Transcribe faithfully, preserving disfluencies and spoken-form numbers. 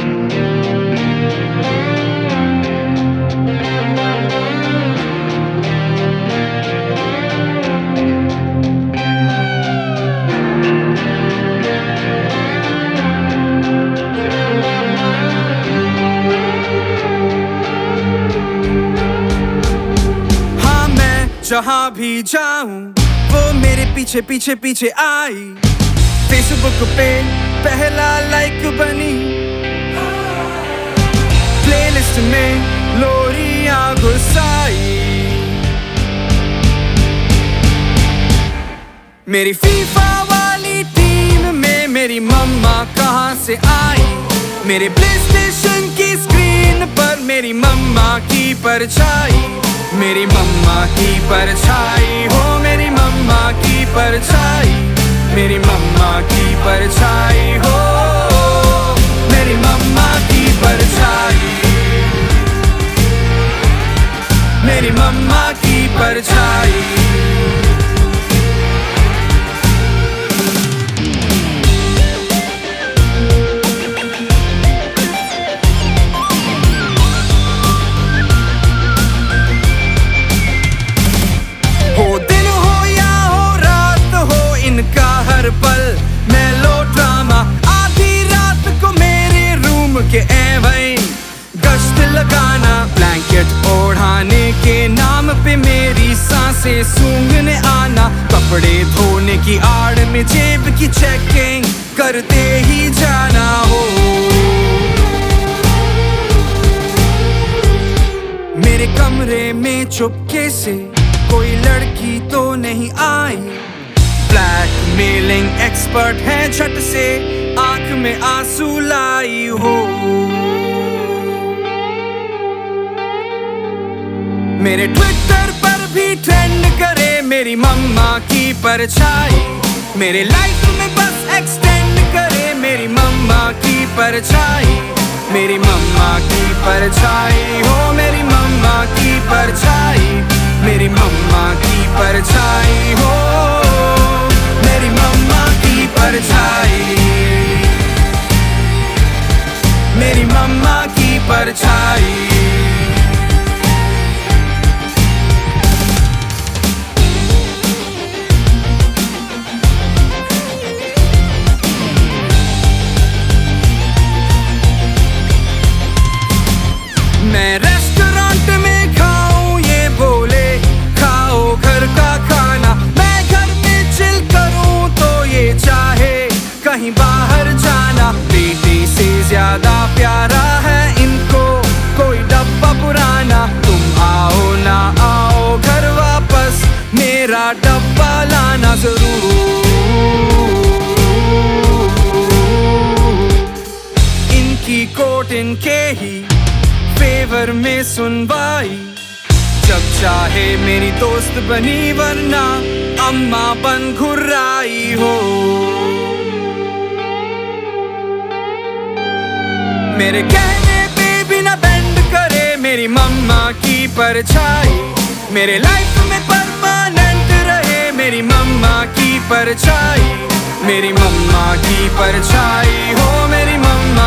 जहाँ भी जाऊं वो मेरे पीछे पीछे पीछे आई, फेसबुक पे पहला लाइक बनी, प्लेलिस्ट में लोरियां घुसाई। मेरी फीफा वाली टीम में मेरी मम्मा कहाँ से आई, मेरे प्लेस्टेशन की स्क्रीन पर मेरी मम्मा की परछाई, मेरी मम्मा की परछाई हो, मेरी मम्मा की परछाई, मेरी मम्मा की परछाई हो, मेरी मम्मा की परछाई, मेरी मम्मा की परछाई। हर पल मेलोड्रामा, आधी रात को मेरे रूम के एवं गश्त लगाना, ब्लैंकेट ओढ़ाने के नाम पे मेरी सांसें सूंघने आना, कपड़े धोने की आड़ में जेब की चेकिंग करते ही जाना हो। मेरे कमरे में चुपके से कोई लड़की तो नहीं आई, ब्लैकमेलिंग एक्सपर्ट है, झट से आंख में आंसू लाई हो। मेरे ट्विटर पर भी ट्रेंड करे मेरी मम्मा की परछाई, मेरे लाइफ में बस एक्सटेंड करे मेरी मम्मा की परछाई, मेरी मम्मा की परछाई हो, मेरी मम्मा की परछाई, मेरी मम्मा की परछाई हो, मेरी मम्मा की परछाई, मेरी मम्मा की परछाई। मैं रेस्टोरेंट में खाऊं ये बोले खाओ घर का खाना, मैं घर में चिल करूं तो ये चाहे कहीं बाहर जाना। बेटे से ज्यादा प्यारा है इनको कोई डब्बा पुराना, तुम आओ ना आओ घर वापस मेरा डब्बा लाना जरूर। इनकी कोर्ट इनके ही फेवर में सुनवाई, जब चाहे मेरी दोस्त बनी वरना अम्मा बन घुर्राई हो। मेरे कहने पे भी ना बेंड करे मेरी मम्मा की परछाई, मेरे लाइफ में परमानेंट रहे मेरी मम्मा की परछाई, मेरी मम्मा की परछाई हो, मेरी मम्मा